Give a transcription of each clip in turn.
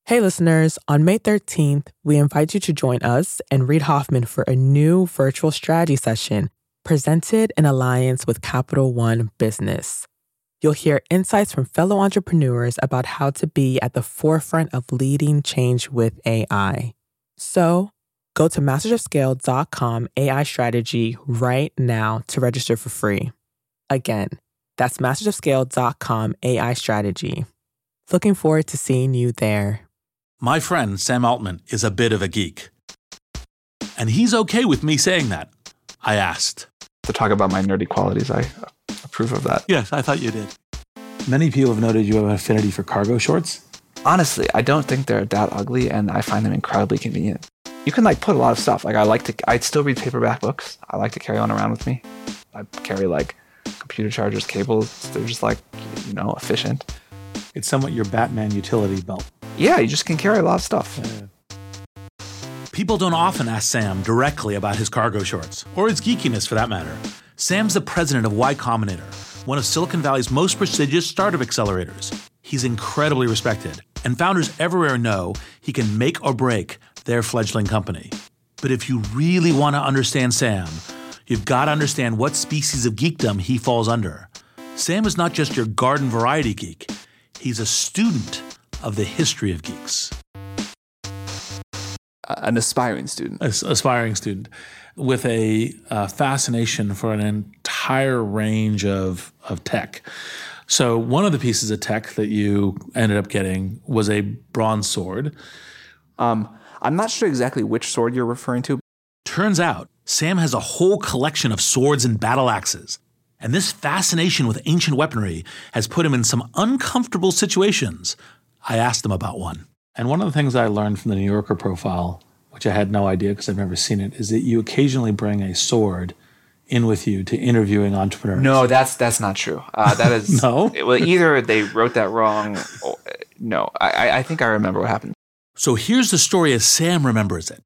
Hey listeners, on May 13th, we invite you to join us and Reid Hoffman for a new virtual strategy session presented in alliance with Capital One Business. You'll hear insights from fellow entrepreneurs about how to be at the forefront of leading change with AI. So, go to mastersofscale.com AI strategy right now to register for free. Again, that's mastersofscale.com AI strategy. Looking forward to seeing you there. My friend Sam Altman is a bit of a geek. And he's okay with me saying that. I asked. To talk about my nerdy qualities, I approve of that. Yes, I thought you did. Many people have noted you have an affinity for cargo shorts. Honestly, I don't think they're that ugly, and I find them incredibly convenient. You can put a lot of stuff. I still read paperback books. I like to carry one around with me. I carry computer chargers, cables. They're just efficient. It's somewhat your Batman utility belt. Yeah, you just can carry a lot of stuff. People don't often ask Sam directly about his cargo shorts, or his geekiness for that matter. Sam's the president of Y Combinator, one of Silicon Valley's most prestigious startup accelerators. He's incredibly respected, and founders everywhere know he can make or break their fledgling company. But if you really want to understand Sam, you've got to understand what species of geekdom he falls under. Sam is not just your garden variety geek. He's a student of the history of geeks. An aspiring student. Aspiring student with a fascination for an entire range of tech. So one of the pieces of tech that you ended up getting was a bronze sword. I'm not sure exactly which sword you're referring to. Turns out, Sam has a whole collection of swords and battle axes. And this fascination with ancient weaponry has put him in some uncomfortable situations. I asked him about one. And one of the things I learned from the New Yorker profile, which I had no idea because I've never seen it, is that you occasionally bring a sword in with you to interviewing entrepreneurs. No, that's not true. That is No? Well, either they wrote that wrong. Or, no, I think I remember what happened. So here's the story as Sam remembers it.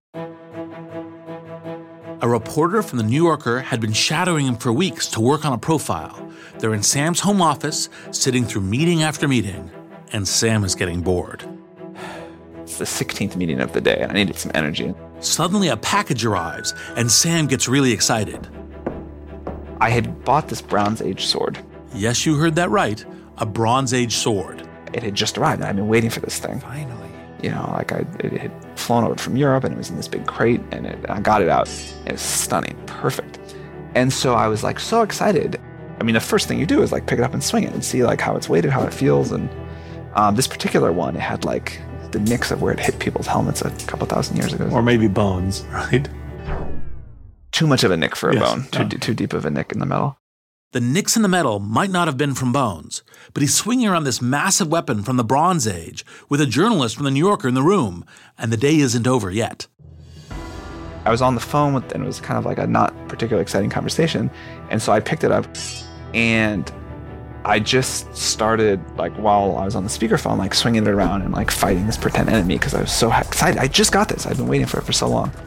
A reporter from the New Yorker had been shadowing him for weeks to work on a profile. They're in Sam's home office, sitting through meeting after meeting, and Sam is getting bored. It's the 16th meeting of the day, and I needed some energy. Suddenly, a package arrives, and Sam gets really excited. I had bought this Bronze Age sword. Yes, you heard that right. A Bronze Age sword. It had just arrived, and I'd been waiting for this thing. Finally. It had flown over from Europe, and it was in this big crate, and I got it out. It was stunning, perfect. And so I was so excited. I mean, the first thing you do is pick it up and swing it and see how it's weighted, how it feels. And this particular one, it had the nicks of where it hit people's helmets a couple thousand years ago. Or maybe bones, right? Too much of a nick for a Yes. bone. Too deep of a nick in the metal. The nicks in the metal might not have been from bones, but he's swinging around this massive weapon from the Bronze Age with a journalist from the New Yorker in the room, and the day isn't over yet. I was on the phone and it was kind of a not particularly exciting conversation. And so I picked it up and I just started, while I was on the speakerphone, swinging it around and fighting this pretend enemy because I was so excited. I just got this. I've been waiting for it for so long.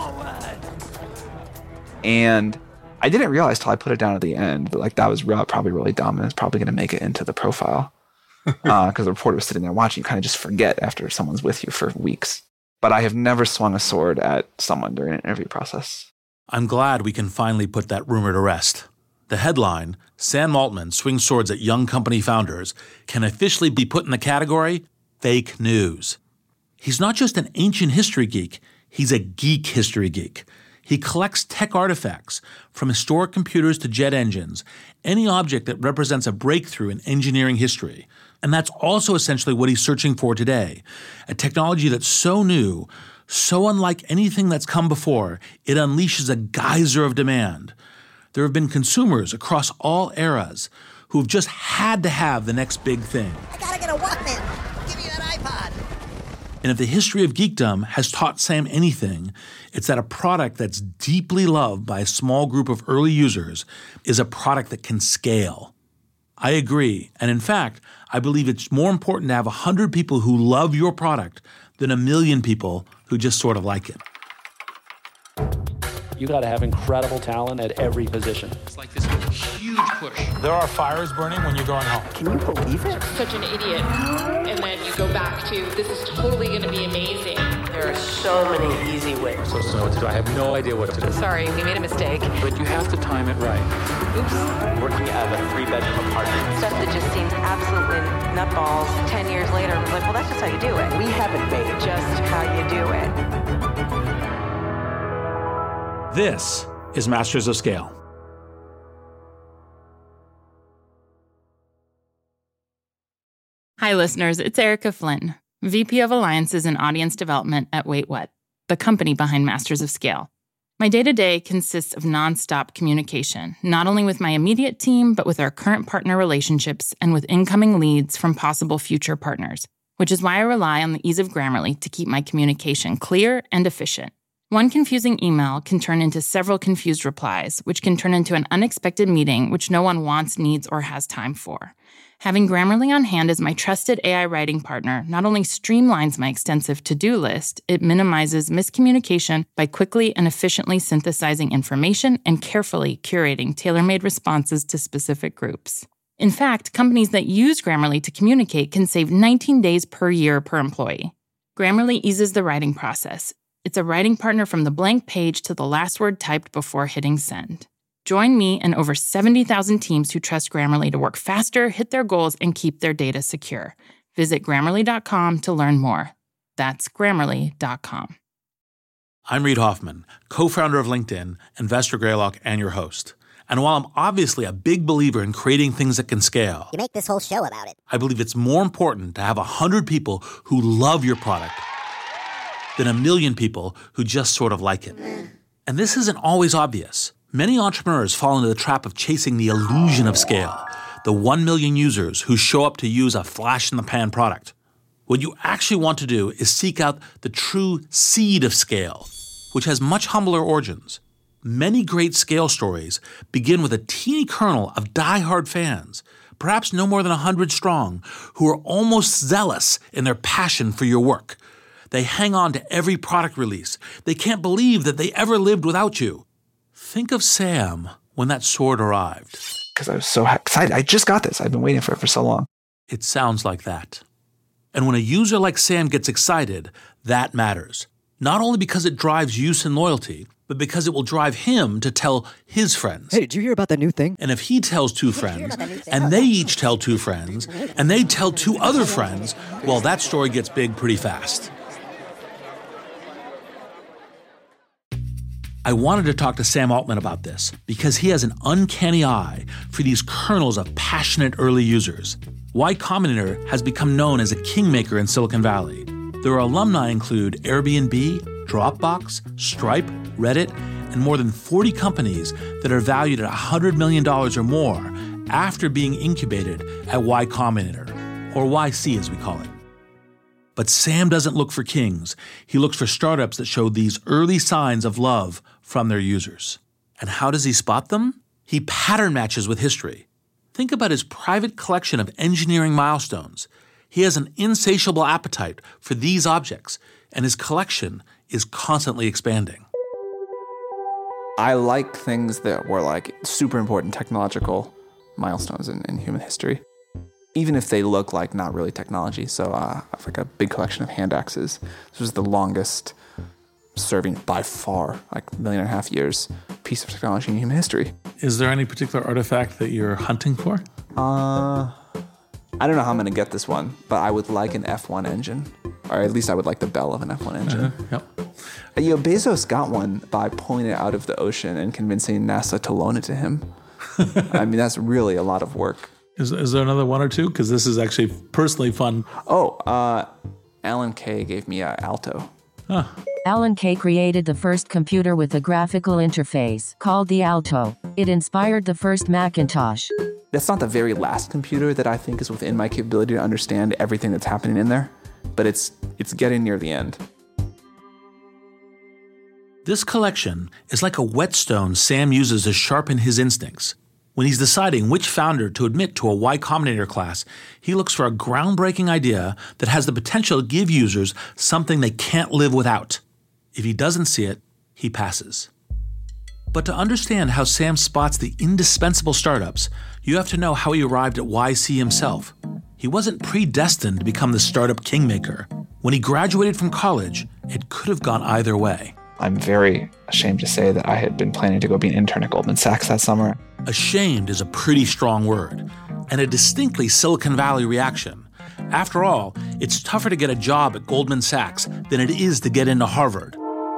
And I didn't realize till I put it down at the end, but that was probably really dumb and it's probably going to make it into the profile because the reporter was sitting there watching. You kind of just forget after someone's with you for weeks. But I have never swung a sword at someone during an interview process. I'm glad we can finally put that rumor to rest. The headline, Sam Altman swings swords at young company founders, can officially be put in the category fake news. He's not just an ancient history geek, he's a geek history geek. He collects tech artifacts, from historic computers to jet engines, any object that represents a breakthrough in engineering history. And that's also essentially what he's searching for today, a technology that's so new, so unlike anything that's come before, it unleashes a geyser of demand. There have been consumers across all eras who've just had to have the next big thing. I gotta get a Walkman. Give me that iPod. And if the history of geekdom has taught Sam anything, it's that a product that's deeply loved by a small group of early users is a product that can scale. I agree. And in fact, I believe it's more important to have 100 people who love your product than 1 million people who just sort of like it. You got to have incredible talent at every position. It's like this huge push. There are fires burning when you're going home. Can you believe it? Such an idiot. And then you go back to, this is totally so many easy ways. So what to do? I have no idea what to do. Sorry, we made a mistake. But you have to time it right. Oops. Working out of a 3-bedroom apartment. Stuff that just seems absolutely nutballs. 10 years later, I was like, well, that's just how you do it. We haven't made it. Just how you do it. This is Masters of Scale. Hi, listeners. It's Erica Flynn, VP of Alliances and Audience Development at Wait What, the company behind Masters of Scale. My day-to-day consists of nonstop communication, not only with my immediate team, but with our current partner relationships and with incoming leads from possible future partners, which is why I rely on the ease of Grammarly to keep my communication clear and efficient. One confusing email can turn into several confused replies, which can turn into an unexpected meeting which no one wants, needs, or has time for. Having Grammarly on hand as my trusted AI writing partner not only streamlines my extensive to-do list, it minimizes miscommunication by quickly and efficiently synthesizing information and carefully curating tailor-made responses to specific groups. In fact, companies that use Grammarly to communicate can save 19 days per year per employee. Grammarly eases the writing process. It's a writing partner from the blank page to the last word typed before hitting send. Join me and over 70,000 teams who trust Grammarly to work faster, hit their goals, and keep their data secure. Visit Grammarly.com to learn more. That's Grammarly.com. I'm Reid Hoffman, co-founder of LinkedIn, Investor Greylock, and your host. And while I'm obviously a big believer in creating things that can scale, You make this whole show about it. I believe it's more important to have 100 people who love your product than 1 million people who just sort of like it. And this isn't always obvious. Many entrepreneurs fall into the trap of chasing the illusion of scale, the 1 million users who show up to use a flash-in-the-pan product. What you actually want to do is seek out the true seed of scale, which has much humbler origins. Many great scale stories begin with a teeny kernel of die-hard fans, perhaps no more than 100 strong, who are almost zealous in their passion for your work. They hang on to every product release. They can't believe that they ever lived without you. Think of Sam when that sword arrived. Because I was so excited. I just got this. I've been waiting for it for so long. It sounds like that. And when a user like Sam gets excited, that matters. Not only because it drives use and loyalty, but because it will drive him to tell his friends. Hey, did you hear about that new thing? And if he tells 2 friends, and they each tell 2 friends, and they tell 2 other friends, well, that story gets big pretty fast. I wanted to talk to Sam Altman about this because he has an uncanny eye for these kernels of passionate early users. Y Combinator has become known as a kingmaker in Silicon Valley. Their alumni include Airbnb, Dropbox, Stripe, Reddit, and more than 40 companies that are valued at $100 million or more after being incubated at Y Combinator, or YC as we call it. But Sam doesn't look for kings. He looks for startups that show these early signs of love from their users. And how does he spot them? He pattern matches with history. Think about his private collection of engineering milestones. He has an insatiable appetite for these objects, and his collection is constantly expanding. I like things that were like super important technological milestones in human history, even if they look like not really technology. So I have like a big collection of hand axes. This was the longest serving by far, like 1.5 million years, piece of technology in human history. Is there any particular artifact that you're hunting for? I don't know how I'm going to get this one, but I would like an F1 engine, or at least I would like the bell of an F1 engine. Yep. Bezos got one by pulling it out of the ocean and convincing NASA to loan it to him. I mean, that's really a lot of work. Is there another one or two? Because this is actually personally fun. Alan Kay gave me an Alto. Huh. Alan Kay created the first computer with a graphical interface called the Alto. It inspired the first Macintosh. That's not the very last computer that I think is within my capability to understand everything that's happening in there, but it's getting near the end. This collection is like a whetstone Sam uses to sharpen his instincts. When he's deciding which founder to admit to a Y Combinator class, he looks for a groundbreaking idea that has the potential to give users something they can't live without. If he doesn't see it, he passes. But to understand how Sam spots the indispensable startups, you have to know how he arrived at YC himself. He wasn't predestined to become the startup kingmaker. When he graduated from college, it could have gone either way. I'm very ashamed to say that I had been planning to go be an intern at Goldman Sachs that summer. Ashamed is a pretty strong word, and a distinctly Silicon Valley reaction. After all, it's tougher to get a job at Goldman Sachs than it is to get into Harvard.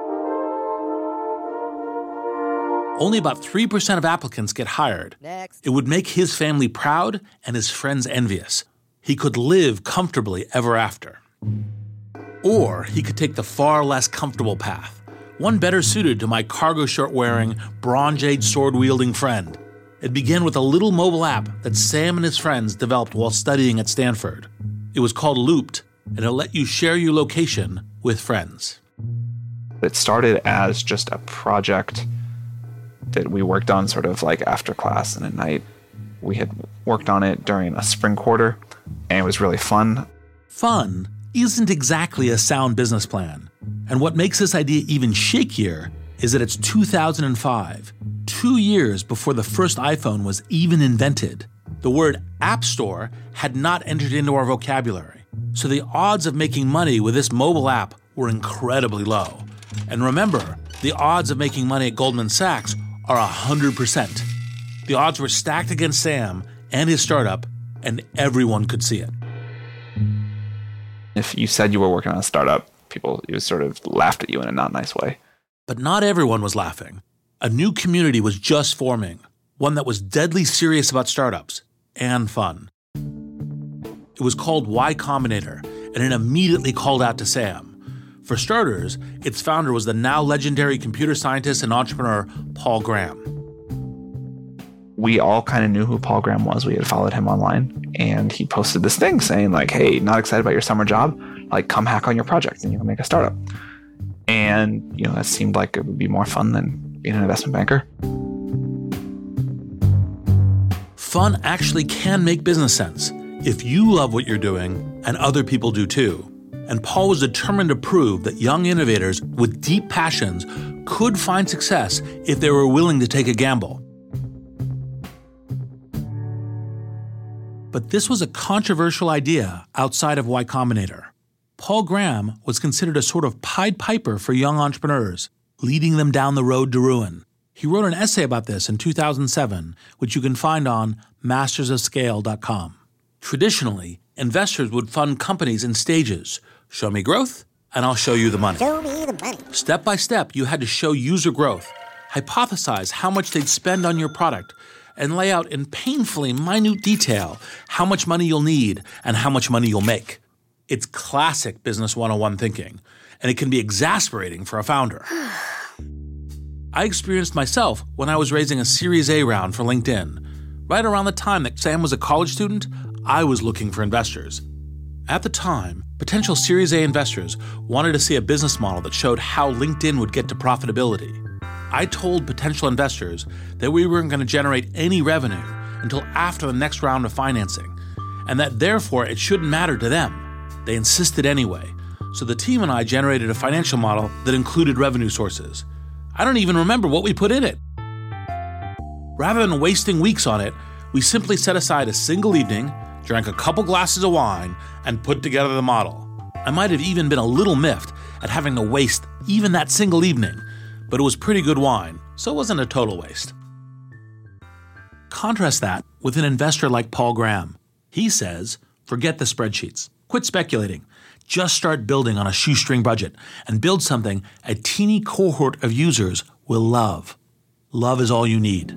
Only about 3% of applicants get hired. Next. It would make his family proud and his friends envious. He could live comfortably ever after. Or he could take the far less comfortable path, one better suited to my cargo shirt-wearing, Bronze Age sword-wielding friend. It began with a little mobile app that Sam and his friends developed while studying at Stanford. It was called Looped, and it let you share your location with friends. It started as just a project that we worked on sort of like after class and at night. We had worked on it during a spring quarter, and it was really fun. Fun isn't exactly a sound business plan. And what makes this idea even shakier is that it's 2005, 2 years before the first iPhone was even invented. The word App Store had not entered into our vocabulary, so the odds of making money with this mobile app were incredibly low. And remember, the odds of making money at Goldman Sachs are 100%. The odds were stacked against Sam and his startup, and everyone could see it. If you said you were working on a startup, people sort of laughed at you in a not nice way. But not everyone was laughing. A new community was just forming, one that was deadly serious about startups and fun. It was called Y Combinator, and it immediately called out to Sam. For starters, its founder was the now legendary computer scientist and entrepreneur Paul Graham. We all kind of knew who Paul Graham was. We had followed him online, and he posted this thing saying like, hey, not excited about your summer job? Like, come hack on your project and you can make a startup. And, that seemed like it would be more fun than being an investment banker. Fun actually can make business sense if you love what you're doing and other people do too. And Paul was determined to prove that young innovators with deep passions could find success if they were willing to take a gamble. But this was a controversial idea outside of Y Combinator. Paul Graham was considered a sort of Pied Piper for young entrepreneurs, leading them down the road to ruin. He wrote an essay about this in 2007, which you can find on mastersofscale.com. Traditionally, investors would fund companies in stages. Show me growth, and I'll show you the money. Show me the money. Step by step, you had to show user growth, hypothesize how much they'd spend on your product, and lay out in painfully minute detail how much money you'll need and how much money you'll make. It's classic Business 101 thinking, and it can be exasperating for a founder. I experienced myself when I was raising a Series A round for LinkedIn. Right around the time that Sam was a college student, I was looking for investors. At the time, potential Series A investors wanted to see a business model that showed how LinkedIn would get to profitability. I told potential investors that we weren't going to generate any revenue until after the next round of financing, and that therefore it shouldn't matter to them. They insisted anyway, so the team and I generated a financial model that included revenue sources. I don't even remember what we put in it. Rather than wasting weeks on it, we simply set aside a single evening, drank a couple glasses of wine, and put together the model. I might have even been a little miffed at having to waste even that single evening, but it was pretty good wine, so it wasn't a total waste. Contrast that with an investor like Paul Graham. He says, forget the spreadsheets, quit speculating, just start building on a shoestring budget and build something a teeny cohort of users will love. Love is all you need.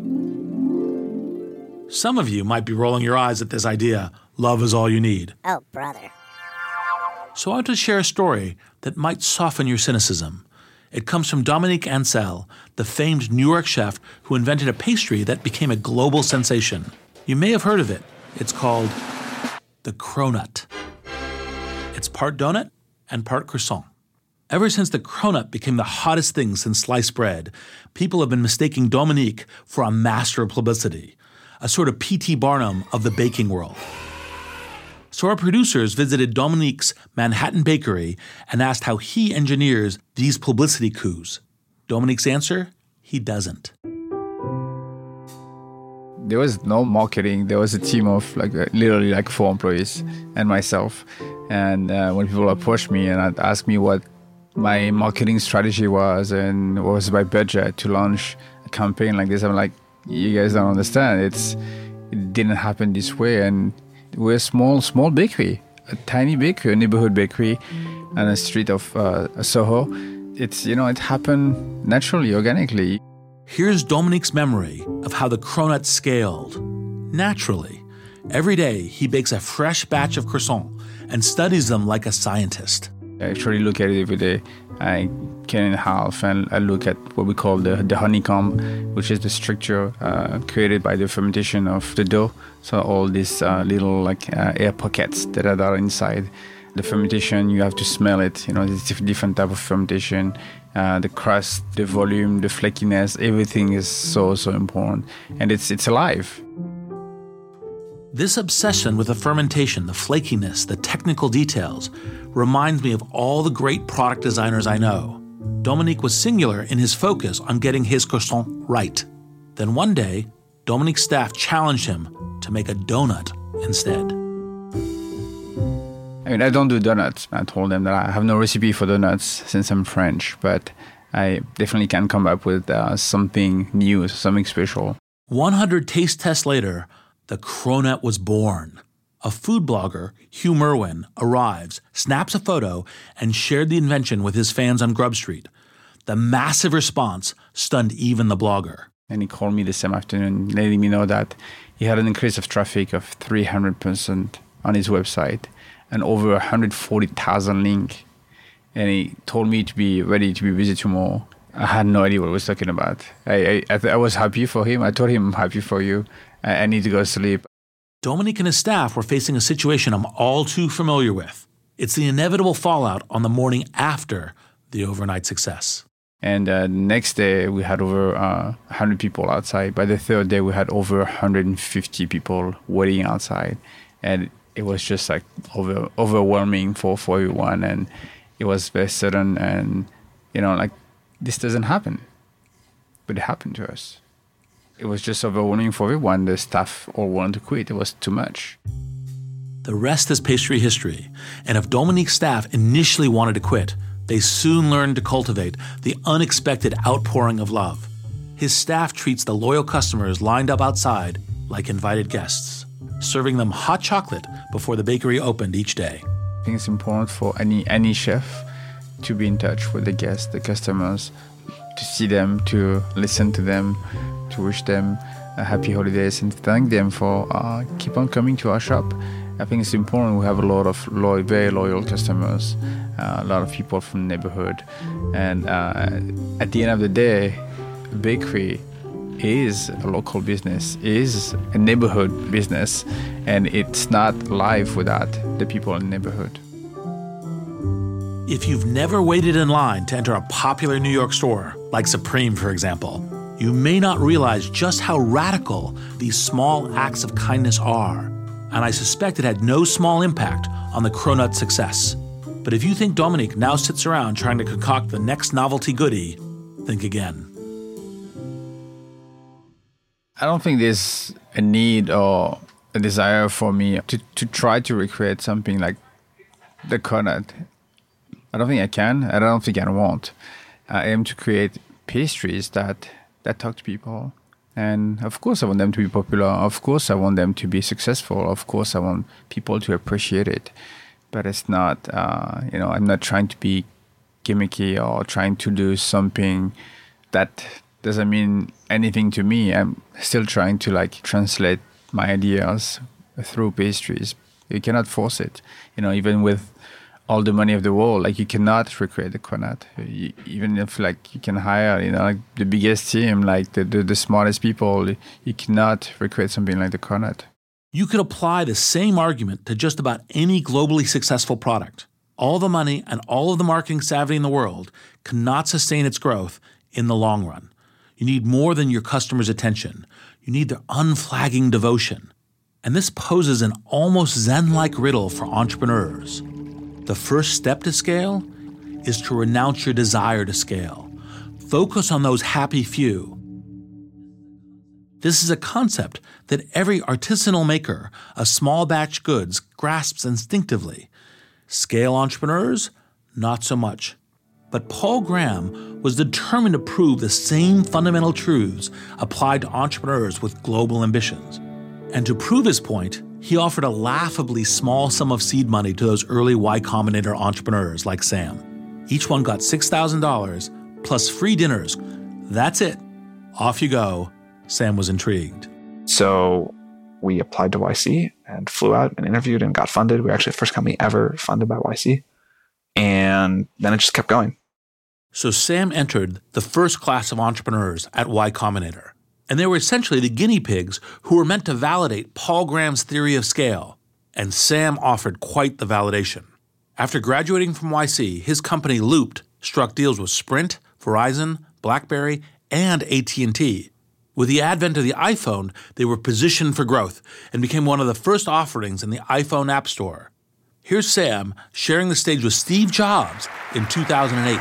Some of you might be rolling your eyes at this idea, love is all you need. Oh, brother. So I want to share a story that might soften your cynicism. It comes from Dominique Ansel, the famed New York chef who invented a pastry that became a global sensation. You may have heard of it. It's called the cronut. It's part donut and part croissant. Ever since the cronut became the hottest thing since sliced bread, people have been mistaking Dominique for a master of publicity, a sort of P.T. Barnum of the baking world. So our producers visited Dominique's Manhattan bakery and asked how he engineers these publicity coups. Dominique's answer? He doesn't. There was no marketing. There was a team of literally 4 employees and myself. And when people approached me and asked me what my marketing strategy was and what was my budget to launch a campaign like this. I'm like, you guys don't understand. It didn't happen this way. And we're a small bakery, a tiny bakery, a neighborhood bakery on a street of Soho. It happened naturally, organically. Here's Dominique's memory of how the Cronut scaled. Naturally. Every day, he bakes a fresh batch of croissants and studies them like a scientist. I actually look at it every day. I cut it in half and I look at what we call the honeycomb, which is the structure created by the fermentation of the dough. So all these little air pockets that are inside. The fermentation, you have to smell it. It's a different type of fermentation. The crust, the volume, the flakiness, everything is so important. And it's alive. This obsession with the fermentation, the flakiness, the technical details, reminds me of all the great product designers I know. Dominique was singular in his focus on getting his croissant right. Then one day, Dominique's staff challenged him to make a donut instead. I don't do donuts. I told them that I have no recipe for donuts since I'm French, but I definitely can come up with something new, something special. 100 taste tests later, the Cronut was born. A food blogger, Hugh Merwin, arrives, snaps a photo, and shared the invention with his fans on Grub Street. The massive response stunned even the blogger. And he called me the same afternoon, letting me know that he had an increase of traffic of 300% on his website and over 140,000 links. And he told me to be ready to be busy tomorrow. I had no idea what he was talking about. I was happy for him. I told him, I'm happy for you. I need to go to sleep. Dominique and his staff were facing a situation I'm all too familiar with. It's the inevitable fallout on the morning after the overnight success. And next day, we had over 100 people outside. By the third day, we had over 150 people waiting outside. And it was just overwhelming for everyone. And it was very sudden. And, this doesn't happen. But it happened to us. It was just overwhelming for everyone. The staff all wanted to quit. It was too much. The rest is pastry history. And if Dominique's staff initially wanted to quit, they soon learned to cultivate the unexpected outpouring of love. His staff treats the loyal customers lined up outside like invited guests, serving them hot chocolate before the bakery opened each day. I think it's important for any chef to be in touch with the guests, the customers, to see them, to listen to them, to wish them a happy holidays and thank them for keep on coming to our shop. I think it's important. We have a lot of very loyal customers, a lot of people from the neighborhood. And at the end of the day, a bakery is a local business, is a neighborhood business, and it's not live without the people in the neighborhood. If you've never waited in line to enter a popular New York store, like Supreme, for example, you may not realize just how radical these small acts of kindness are. And I suspect it had no small impact on the Cronut success. But if you think Dominique now sits around trying to concoct the next novelty goodie, think again. I don't think there's a need or a desire for me to try to recreate something like the Cronut. I don't think I can. I don't think I want. I aim to create pastries that talk to people. And of course I want them to be popular. Of course I want them to be successful. Of course I want people to appreciate it. But it's not, I'm not trying to be gimmicky or trying to do something that doesn't mean anything to me. I'm still trying to translate my ideas through pastries. You cannot force it. Even with all the money of the world, you cannot recreate the Cronut. Even if you can hire, the biggest team, the smartest people, you cannot recreate something like the Cronut. You could apply the same argument to just about any globally successful product. All the money and all of the marketing savvy in the world cannot sustain its growth in the long run. You need more than your customers' attention. You need their unflagging devotion. And this poses an almost Zen-like riddle for entrepreneurs. The first step to scale is to renounce your desire to scale. Focus on those happy few. This is a concept that every artisanal maker of small batch goods grasps instinctively. Scale entrepreneurs, not so much. But Paul Graham was determined to prove the same fundamental truths applied to entrepreneurs with global ambitions. And to prove his point, he offered a laughably small sum of seed money to those early Y Combinator entrepreneurs like Sam. Each one got $6,000 plus free dinners. That's it. Off you go. Sam was intrigued. So we applied to YC and flew out and interviewed and got funded. We were actually the first company ever funded by YC. And then it just kept going. So Sam entered the first class of entrepreneurs at Y Combinator. And they were essentially the guinea pigs who were meant to validate Paul Graham's theory of scale. And Sam offered quite the validation. After graduating from YC, his company Looped struck deals with Sprint, Verizon, BlackBerry, and AT&T. With the advent of the iPhone, they were positioned for growth and became one of the first offerings in the iPhone App Store. Here's Sam sharing the stage with Steve Jobs in 2008.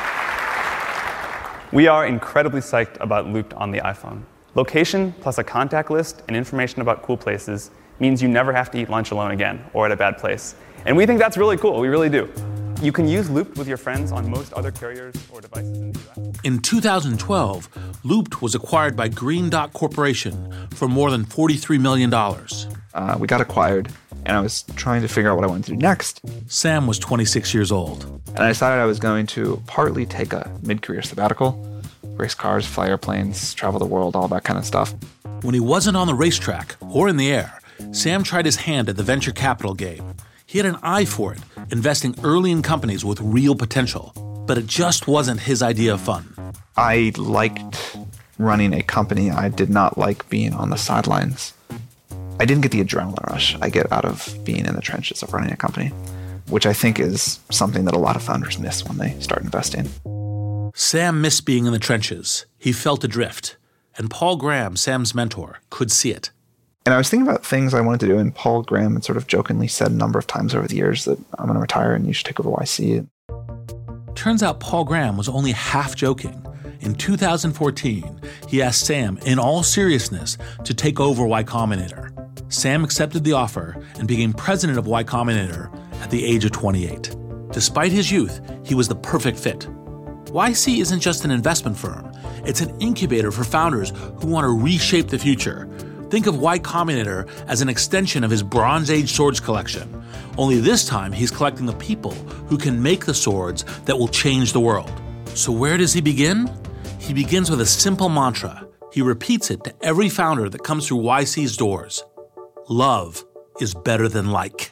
We are incredibly psyched about Looped on the iPhone. Location plus a contact list and information about cool places means you never have to eat lunch alone again or at a bad place. And we think that's really cool. We really do. You can use Looped with your friends on most other carriers or devices in the US. In 2012, Looped was acquired by Green Dot Corporation for more than $43 million. We got acquired, and I was trying to figure out what I wanted to do next. Sam was 26 years old. And I decided I was going to partly take a mid-career sabbatical, race cars, fly airplanes, travel the world, all that kind of stuff. When he wasn't on the racetrack or in the air, Sam tried his hand at the venture capital game. He had an eye for it, investing early in companies with real potential. But it just wasn't his idea of fun. I liked running a company. I did not like being on the sidelines. I didn't get the adrenaline rush I get out of being in the trenches of running a company, which I think is something that a lot of founders miss when they start investing. Sam missed being in the trenches. He felt adrift. And Paul Graham, Sam's mentor, could see it. And I was thinking about things I wanted to do, and Paul Graham had sort of jokingly said a number of times over the years that I'm going to retire and you should take over YC. Turns out Paul Graham was only half joking. In 2014, he asked Sam, in all seriousness, to take over Y Combinator. Sam accepted the offer and became president of Y Combinator at the age of 28. Despite his youth, he was the perfect fit. YC isn't just an investment firm. It's an incubator for founders who want to reshape the future. Think of Y Combinator as an extension of his Bronze Age swords collection. Only this time, he's collecting the people who can make the swords that will change the world. So where does he begin? He begins with a simple mantra. He repeats it to every founder that comes through YC's doors. Love is better than like.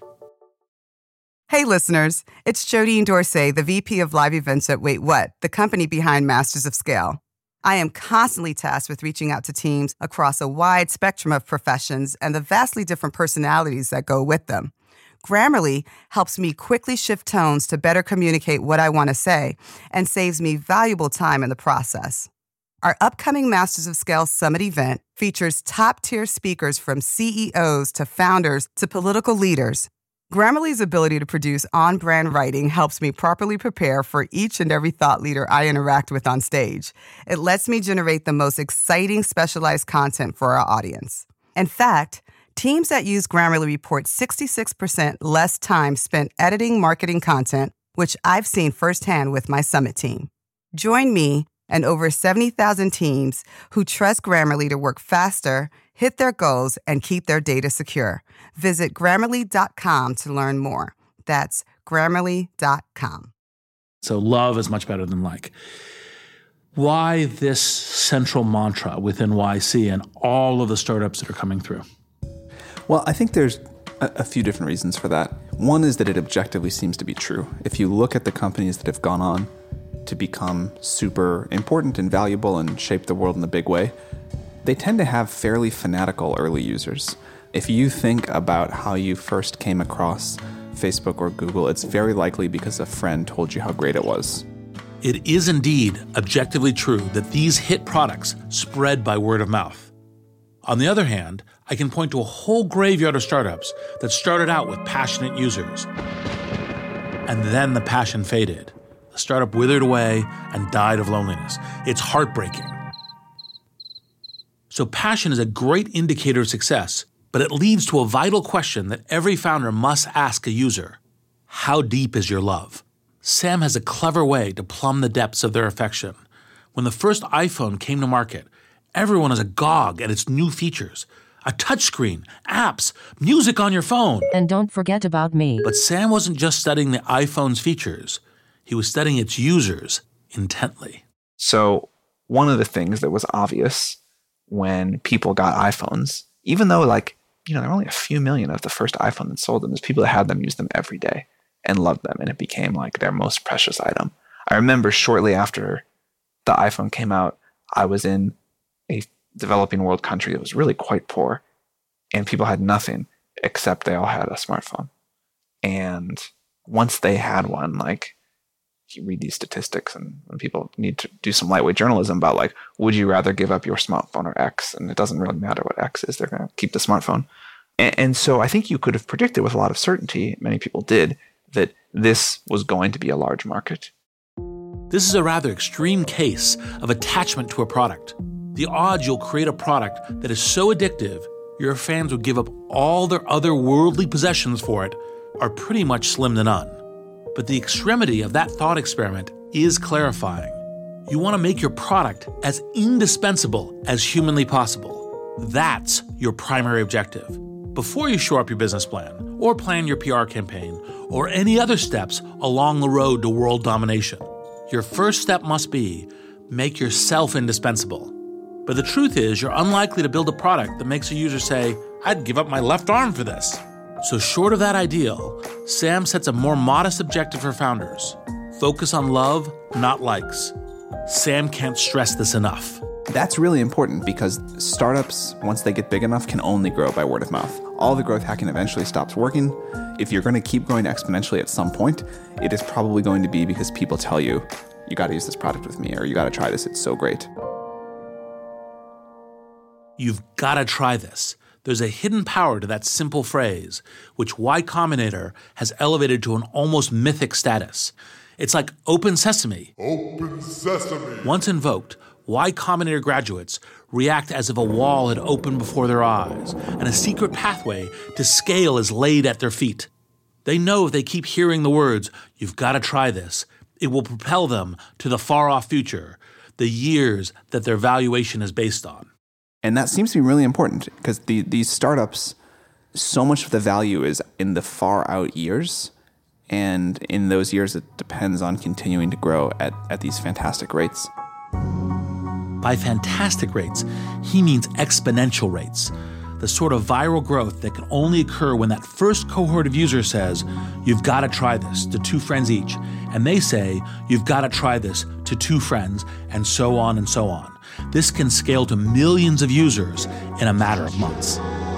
Hey, listeners. It's Jodine Dorsey, the VP of Live Events at Wait What, the company behind Masters of Scale. I am constantly tasked with reaching out to teams across a wide spectrum of professions and the vastly different personalities that go with them. Grammarly helps me quickly shift tones to better communicate what I want to say and saves me valuable time in the process. Our upcoming Masters of Scale Summit event features top-tier speakers from CEOs to founders to political leaders. Grammarly's ability to produce on-brand writing helps me properly prepare for each and every thought leader I interact with on stage. It lets me generate the most exciting specialized content for our audience. In fact, teams that use Grammarly report 66% less time spent editing marketing content, which I've seen firsthand with my Summit team. Join me and over 70,000 teams who trust Grammarly to work faster, hit their goals, and keep their data secure. Visit Grammarly.com to learn more. That's Grammarly.com. So love is much better than like. Why this central mantra within YC and all of the startups that are coming through? Well, I think there's a few different reasons for that. One is that it objectively seems to be true. If you look at the companies that have gone on to become super important and valuable and shape the world in a big way, they tend to have fairly fanatical early users. If you think about how you first came across Facebook or Google, it's very likely because a friend told you how great it was. It is indeed objectively true that these hit products spread by word of mouth. On the other hand, I can point to a whole graveyard of startups that started out with passionate users. And then the passion faded. The startup withered away and died of loneliness. It's heartbreaking. So passion is a great indicator of success, but it leads to a vital question that every founder must ask a user. How deep is your love? Sam has a clever way to plumb the depths of their affection. When the first iPhone came to market, everyone is agog at its new features. A touchscreen, apps, music on your phone. And don't forget about me. But Sam wasn't just studying the iPhone's features. He was studying its users intently. So one of the things that was obvious when people got iPhones, even though there were only a few million of the first iPhone that sold them, is people that had them use them every day and loved them. And it became like their most precious item. I remember shortly after the iPhone came out, I was in a developing world country that was really quite poor, and people had nothing except they all had a smartphone. And once they had one, you read these statistics, and when people need to do some lightweight journalism about would you rather give up your smartphone or X? And it doesn't really matter what X is, they're going to keep the smartphone. And so I think you could have predicted with a lot of certainty, many people did, that this was going to be a large market. This is a rather extreme case of attachment to a product. The odds you'll create a product that is so addictive your fans would give up all their other worldly possessions for it are pretty much slim to none. But the extremity of that thought experiment is clarifying. You want to make your product as indispensable as humanly possible. That's your primary objective. Before you shore up your business plan, or plan your PR campaign, or any other steps along the road to world domination, your first step must be make yourself indispensable. But the truth is, you're unlikely to build a product that makes a user say, I'd give up my left arm for this. So short of that ideal, Sam sets a more modest objective for founders. Focus on love, not likes. Sam can't stress this enough. That's really important because startups, once they get big enough, can only grow by word of mouth. All the growth hacking eventually stops working. If you're going to keep growing exponentially at some point, it is probably going to be because people tell you, you got to use this product with me, or you got to try this, it's so great. You've got to try this. There's a hidden power to that simple phrase, which Y Combinator has elevated to an almost mythic status. It's like open sesame. Open sesame. Once invoked, Y Combinator graduates react as if a wall had opened before their eyes, and a secret pathway to scale is laid at their feet. They know if they keep hearing the words, you've got to try this, it will propel them to the far-off future, the years that their valuation is based on. And that seems to be really important because these startups, so much of the value is in the far out years. And in those years, it depends on continuing to grow at these fantastic rates. By fantastic rates, he means exponential rates, the sort of viral growth that can only occur when that first cohort of users says, you've got to try this, to 2 friends each. And they say, you've got to try this, to 2 friends, and so on and so on. This can scale to millions of users in a matter of months.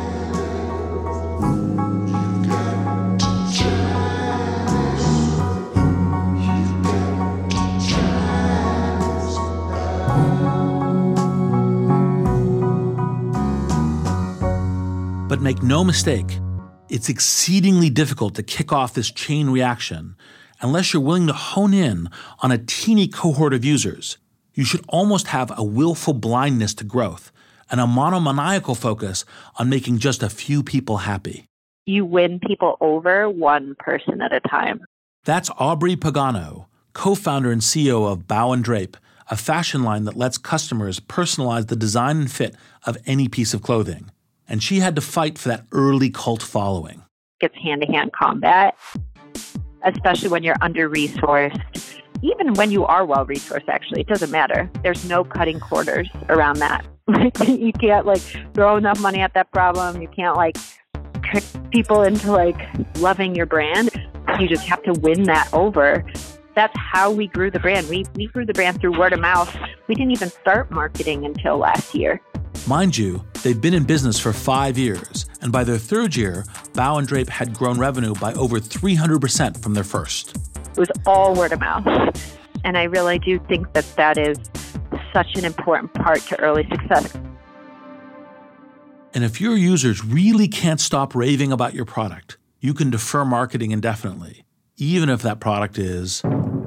But make no mistake, it's exceedingly difficult to kick off this chain reaction unless you're willing to hone in on a teeny cohort of users. You should almost have a willful blindness to growth and a monomaniacal focus on making just a few people happy. You win people over one person at a time. That's Aubrey Pagano, co-founder and CEO of Bow & Drape, a fashion line that lets customers personalize the design and fit of any piece of clothing. And she had to fight for that early cult following. It's hand-to-hand combat, especially when you're under-resourced. Even when you are well-resourced, actually, it doesn't matter. There's no cutting corners around that. You can't, throw enough money at that problem. You can't, trick people into, loving your brand. You just have to win that over. That's how we grew the brand. We grew the brand through word of mouth. We didn't even start marketing until last year. Mind you, they've been in business for 5 years, and by their 3rd year, Bow & Drape had grown revenue by over 300% from their first. It was all word of mouth. And I really do think that is such an important part to early success. And if your users really can't stop raving about your product, you can defer marketing indefinitely, even if that product is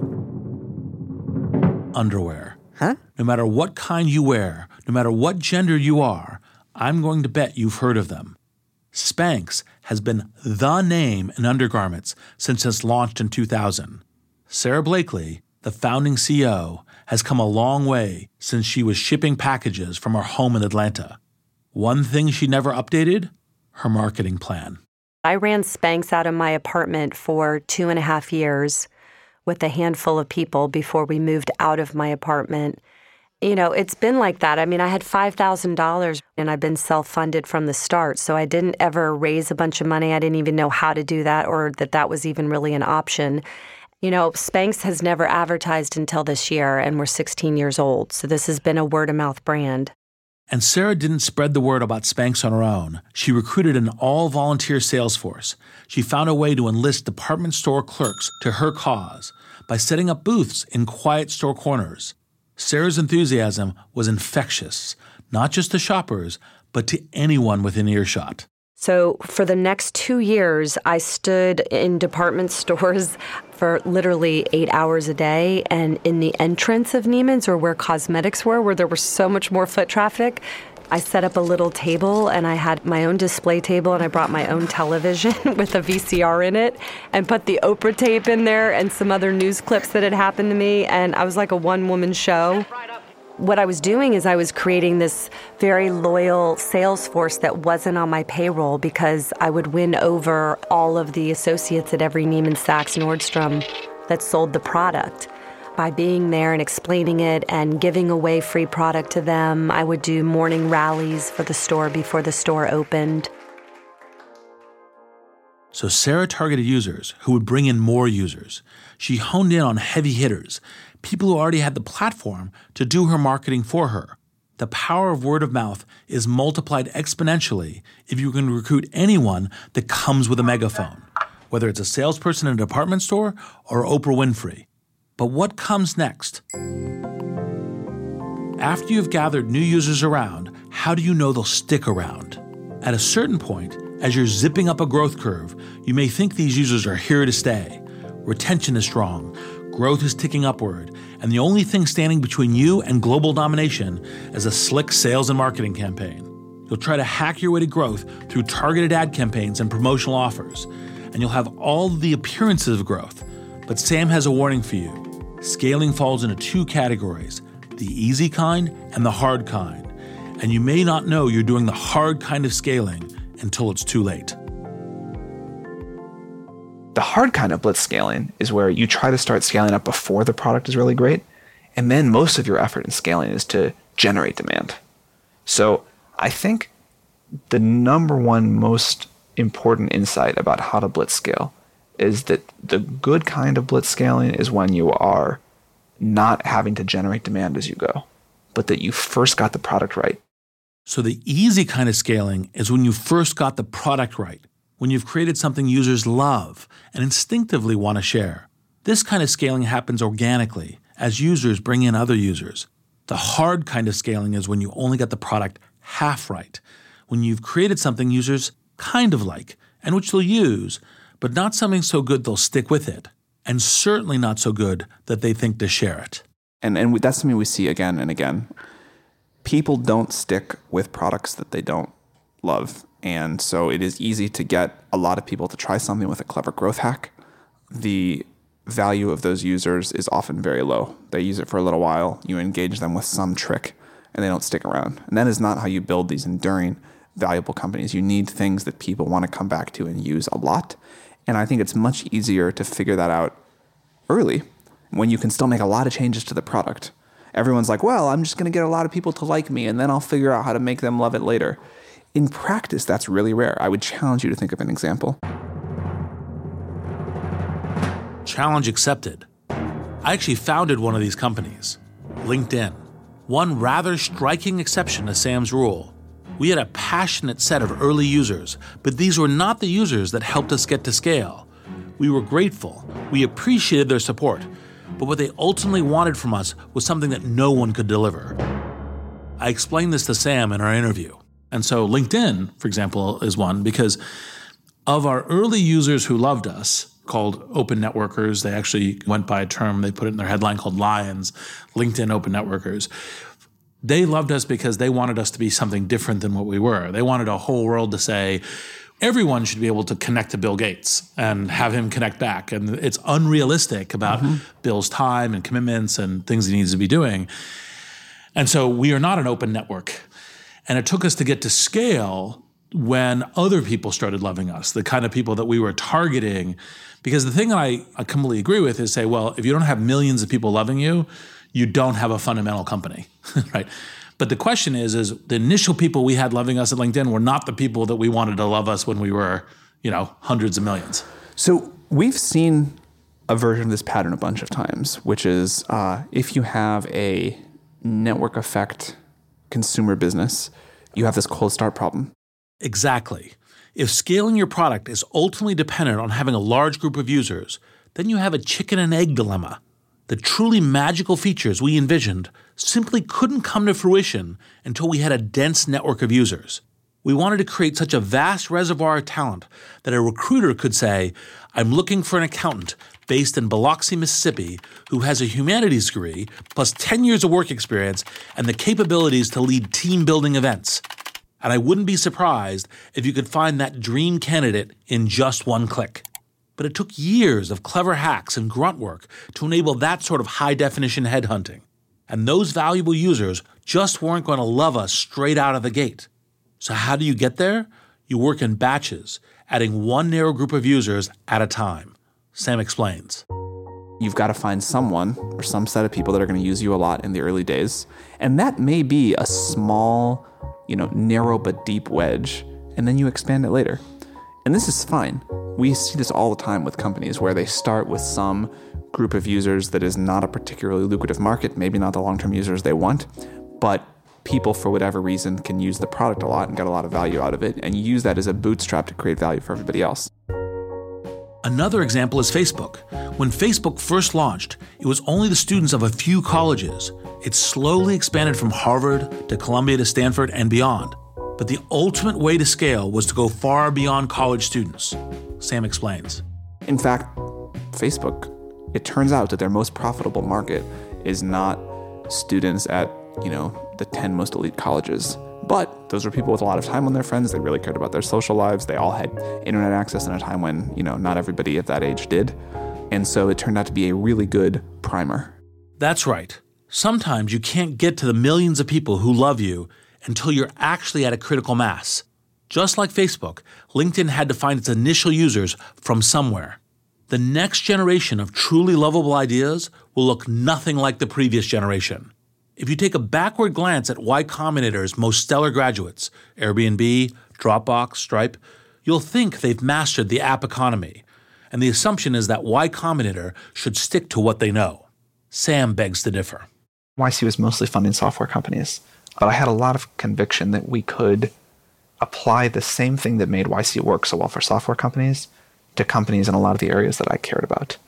underwear. Huh? No matter what kind you wear, no matter what gender you are, I'm going to bet you've heard of them. Spanx has been the name in undergarments since it's launched in 2000. Sarah Blakely, the founding CEO, has come a long way since she was shipping packages from her home in Atlanta. One thing she never updated? Her marketing plan. I ran Spanx out of my apartment for 2.5 years with a handful of people before we moved out of my apartment. It's been like that. I mean, I had $5,000 and I've been self-funded from the start. So I didn't ever raise a bunch of money. I didn't even know how to do that or that was even really an option. Spanx has never advertised until this year, and we're 16 years old. So this has been a word-of-mouth brand. And Sarah didn't spread the word about Spanx on her own. She recruited an all-volunteer sales force. She found a way to enlist department store clerks to her cause by setting up booths in quiet store corners. Sarah's enthusiasm was infectious, not just to shoppers, but to anyone within earshot. So for the next 2 years, I stood in department stores for literally 8 hours a day. And in the entrance of Neiman's, or where cosmetics were, where there was so much more foot traffic, I set up a little table and I had my own display table and I brought my own television with a VCR in it and put the Oprah tape in there and some other news clips that had happened to me. And I was like a one-woman show. What I was doing is I was creating this very loyal sales force that wasn't on my payroll because I would win over all of the associates at every Neiman Saks, Nordstrom that sold the product. By being there and explaining it and giving away free product to them, I would do morning rallies for the store before the store opened. So Sarah targeted users who would bring in more users. She honed in on heavy hitters, people who already had the platform to do her marketing for her. The power of word of mouth is multiplied exponentially if you can recruit anyone that comes with a megaphone, whether it's a salesperson in a department store or Oprah Winfrey. But what comes next? After you've gathered new users around, how do you know they'll stick around? At a certain point, as you're zipping up a growth curve, you may think these users are here to stay. Retention is strong, growth is ticking upward, and the only thing standing between you and global domination is a slick sales and marketing campaign. You'll try to hack your way to growth through targeted ad campaigns and promotional offers, and you'll have all the appearances of growth. But Sam has a warning for you. Scaling falls into 2 categories, the easy kind and the hard kind. And you may not know you're doing the hard kind of scaling until it's too late. The hard kind of blitz scaling is where you try to start scaling up before the product is really great, and then most of your effort in scaling is to generate demand. So I think the number one most important insight about how to blitz scale is that the good kind of blitz scaling is when you are not having to generate demand as you go, but that you first got the product right. So the easy kind of scaling is when you first got the product right, when you've created something users love and instinctively want to share. This kind of scaling happens organically as users bring in other users. The hard kind of scaling is when you only got the product half right, when you've created something users kind of like and which they'll use, but not something so good they'll stick with it, and certainly not so good that they think to share it. And that's something we see again and again. People don't stick with products that they don't love. And so it is easy to get a lot of people to try something with a clever growth hack. The value of those users is often very low. They use it for a little while, you engage them with some trick, and they don't stick around. And that is not how you build these enduring, valuable companies. You need things that people want to come back to and use a lot. And I think it's much easier to figure that out early when you can still make a lot of changes to the product. Everyone's like, well, I'm just going to get a lot of people to like me, and then I'll figure out how to make them love it later. In practice, that's really rare. I would challenge you to think of an example. Challenge accepted. I actually founded one of these companies, LinkedIn. One rather striking exception to Sam's rule. We had a passionate set of early users, but these were not the users that helped us get to scale. We were grateful. We appreciated their support. But what they ultimately wanted from us was something that no one could deliver. I explained this to Sam in our interview. And so LinkedIn, for example, is one because of our early users who loved us, called open networkers, they actually went by a term, they put it in their headline called Lions, LinkedIn open networkers. They loved us because they wanted us to be something different than what we were. They wanted a whole world to say, everyone should be able to connect to Bill Gates and have him connect back. And it's unrealistic about Bill's time and commitments and things he needs to be doing. And so we are not an open network. And it took us to get to scale when other people started loving us, the kind of people that we were targeting. Because the thing that I completely agree with is say, well, if you don't have millions of people loving you, you don't have a fundamental company, right? But the question is the initial people we had loving us at LinkedIn were not the people that we wanted to love us when we were, hundreds of millions. So we've seen a version of this pattern a bunch of times, which is if you have a network effect consumer business, you have this cold start problem. Exactly. If scaling your product is ultimately dependent on having a large group of users, then you have a chicken and egg dilemma. The truly magical features we envisioned simply couldn't come to fruition until we had a dense network of users. We wanted to create such a vast reservoir of talent that a recruiter could say, I'm looking for an accountant based in Biloxi, Mississippi, who has a humanities degree plus 10 years of work experience and the capabilities to lead team-building events. And I wouldn't be surprised if you could find that dream candidate in just one click. But it took years of clever hacks and grunt work to enable that sort of high-definition headhunting. And those valuable users just weren't going to love us straight out of the gate. So how do you get there? You work in batches, adding one narrow group of users at a time. Sam explains. You've got to find someone or some set of people that are going to use you a lot in the early days. And that may be a small, narrow but deep wedge, and then you expand it later. And this is fine. We see this all the time with companies where they start with some group of users that is not a particularly lucrative market, maybe not the long-term users they want, but people, for whatever reason, can use the product a lot and get a lot of value out of it, and you use that as a bootstrap to create value for everybody else. Another example is Facebook. When Facebook first launched, it was only the students of a few colleges. It slowly expanded from Harvard to Columbia to Stanford and beyond. But the ultimate way to scale was to go far beyond college students. Sam explains. In fact, Facebook, it turns out that their most profitable market is not students at, the 10 most elite colleges. But those were people with a lot of time on their friends. They really cared about their social lives. They all had internet access in a time when, not everybody at that age did. And so it turned out to be a really good primer. That's right. Sometimes you can't get to the millions of people who love you until you're actually at a critical mass. Just like Facebook, LinkedIn had to find its initial users from somewhere. The next generation of truly lovable ideas will look nothing like the previous generation. If you take a backward glance at Y Combinator's most stellar graduates, Airbnb, Dropbox, Stripe, you'll think they've mastered the app economy. And the assumption is that Y Combinator should stick to what they know. Sam begs to differ. YC was mostly funding software companies, but I had a lot of conviction that we could apply the same thing that made YC work so well for software companies to companies in a lot of the areas that I cared about.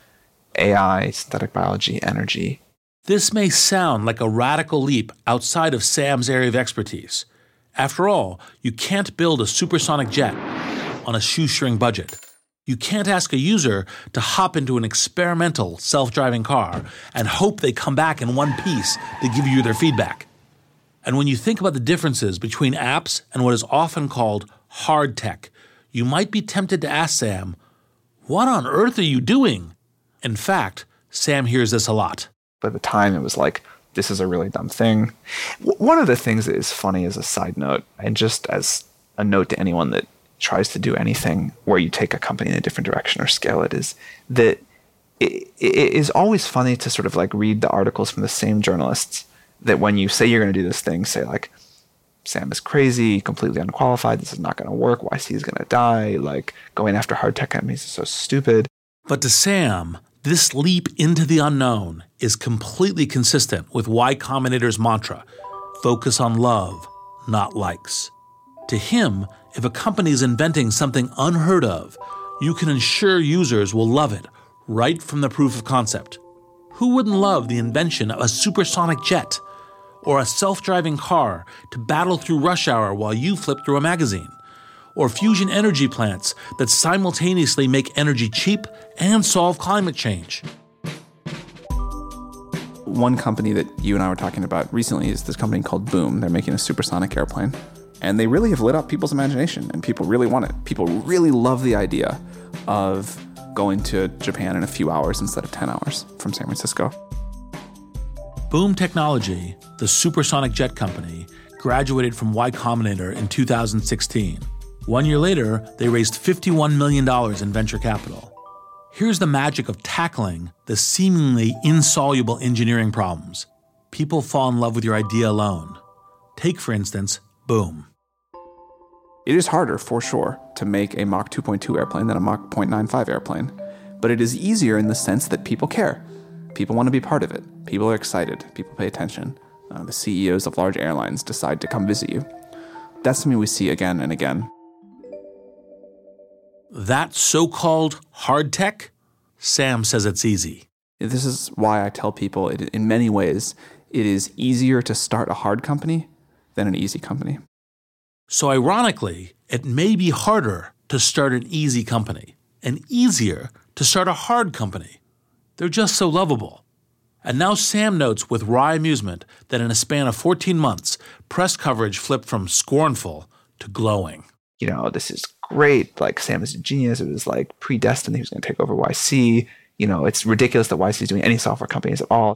AI, synthetic biology, energy. This may sound like a radical leap outside of Sam's area of expertise. After all, you can't build a supersonic jet on a shoestring budget. You can't ask a user to hop into an experimental self-driving car and hope they come back in one piece to give you their feedback. And when you think about the differences between apps and what is often called hard tech, you might be tempted to ask Sam, what on earth are you doing? In fact, Sam hears this a lot. By the time it was like, this is a really dumb thing. One of the things that is funny as a side note, and just as a note to anyone that tries to do anything where you take a company in a different direction or scale it, is that it is always funny to sort of like read the articles from the same journalists that when you say you're going to do this thing, say like, Sam is crazy, completely unqualified, this is not going to work, YC is going to die, like going after hard tech companies is so stupid. But to Sam, this leap into the unknown is completely consistent with Y Combinator's mantra, focus on love, not likes. To him, if a company is inventing something unheard of, you can ensure users will love it right from the proof of concept. Who wouldn't love the invention of a supersonic jet or a self-driving car to battle through rush hour while you flip through a magazine? Or fusion energy plants that simultaneously make energy cheap and solve climate change? One company that you and I were talking about recently is this company called Boom. They're making a supersonic airplane. And they really have lit up people's imagination, and people really want it. People really love the idea of going to Japan in a few hours instead of 10 hours from San Francisco. Boom Technology, the supersonic jet company, graduated from Y Combinator in 2016. 1 year later, they raised $51 million in venture capital. Here's the magic of tackling the seemingly insoluble engineering problems. People fall in love with your idea alone. Take, for instance, Boom. It is harder, for sure, to make a Mach 2.2 airplane than a Mach 0.95 airplane, but it is easier in the sense that people care. People want to be part of it. People are excited. People pay attention. The CEOs of large airlines decide to come visit you. That's something we see again and again. That so-called hard tech? Sam says it's easy. This is why I tell people, in many ways, it is easier to start a hard company than an easy company. So ironically, it may be harder to start an easy company and easier to start a hard company. They're just so lovable. And now Sam notes with wry amusement that in a span of 14 months, press coverage flipped from scornful to glowing. You know, this is great. Like, Sam is a genius. It was like predestined he was going to take over YC. You know, it's ridiculous that YC is doing any software companies at all.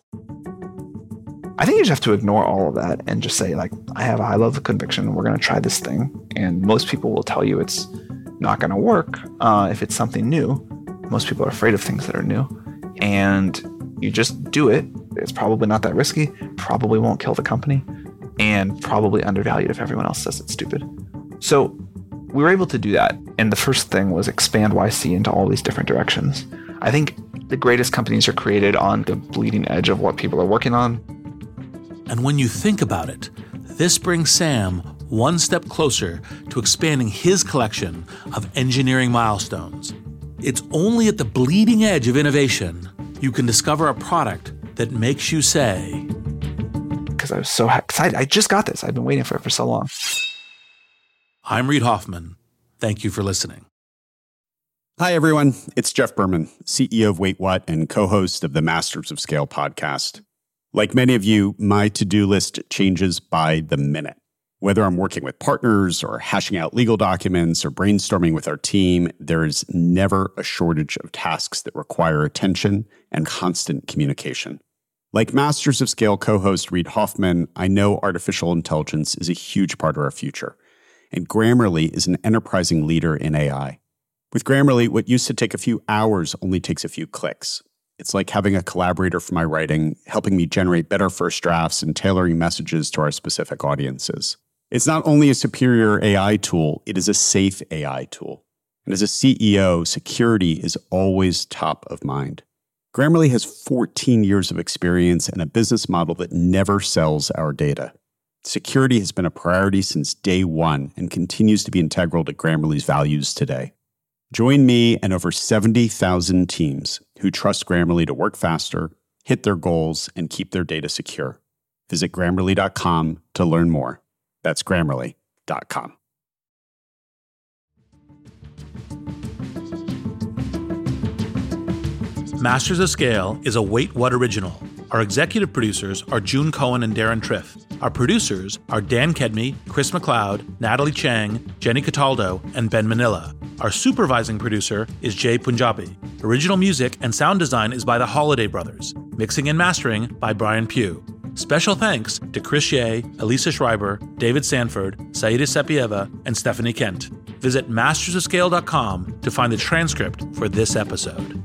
I think you just have to ignore all of that and just say, like, I have a high level of conviction. We're going to try this thing. And most people will tell you it's not going to work if it's something new. Most people are afraid of things that are new. And you just do it. It's probably not that risky, probably won't kill the company, and probably undervalued if everyone else says it's stupid. So we were able to do that. And the first thing was expand YC into all these different directions. I think the greatest companies are created on the bleeding edge of what people are working on. And when you think about it, this brings Sam one step closer to expanding his collection of engineering milestones. It's only at the bleeding edge of innovation you can discover a product that makes you say, because I was so excited. I just got this. I've been waiting for it for so long. I'm Reid Hoffman. Thank you for listening. Hi, everyone. It's Jeff Berman, CEO of Wait What and co-host of the Masters of Scale podcast. Like many of you, my to-do list changes by the minute. Whether I'm working with partners or hashing out legal documents or brainstorming with our team, there's never a shortage of tasks that require attention and constant communication. Like Masters of Scale co-host Reid Hoffman, I know artificial intelligence is a huge part of our future, and Grammarly is an enterprising leader in AI. With Grammarly, what used to take a few hours only takes a few clicks. It's like having a collaborator for my writing, helping me generate better first drafts and tailoring messages to our specific audiences. It's not only a superior AI tool, it is a safe AI tool. And as a CEO, security is always top of mind. Grammarly has 14 years of experience and a business model that never sells our data. Security has been a priority since day one and continues to be integral to Grammarly's values today. Join me and over 70,000 teams who trust Grammarly to work faster, hit their goals, and keep their data secure. Visit Grammarly.com to learn more. That's Grammarly.com. Masters of Scale is a Wait What original. Our executive producers are June Cohen and Darren Triff. Our producers are Dan Kedme, Chris McLeod, Natalie Chang, Jenny Cataldo, and Ben Manila. Our supervising producer is Jay Punjabi. Original music and sound design is by the Holiday Brothers. Mixing and mastering by Brian Pugh. Special thanks to Chris Ye, Elisa Schreiber, David Sanford, Saida Sepieva, and Stephanie Kent. Visit mastersofscale.com to find the transcript for this episode.